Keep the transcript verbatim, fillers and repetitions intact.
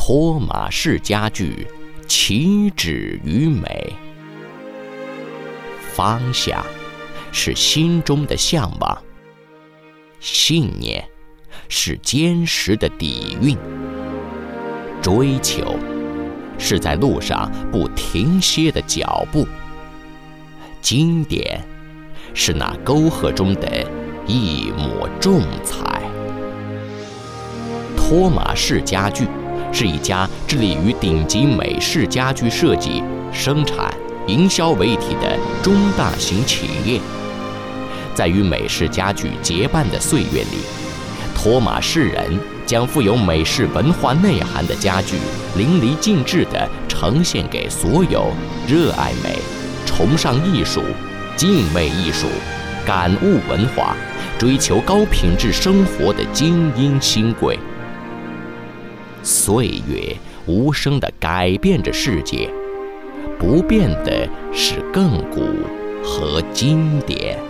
托马式家具岂止于美。方向是心中的向往，信念是坚实的底蕴，追求是在路上不停歇的脚步，经典是那沟壑中的一抹重彩。托马式家具是一家致力于顶级美式家具设计、生产、营销为一体的中大型企业。在与美式家具结伴的岁月里，托马士人将富有美式文化内涵的家具淋漓尽致地呈现给所有热爱美、崇尚艺术、敬畏艺术、感悟文化、追求高品质生活的精英新贵。岁月无声地改变着世界，不变的是亘古和经典。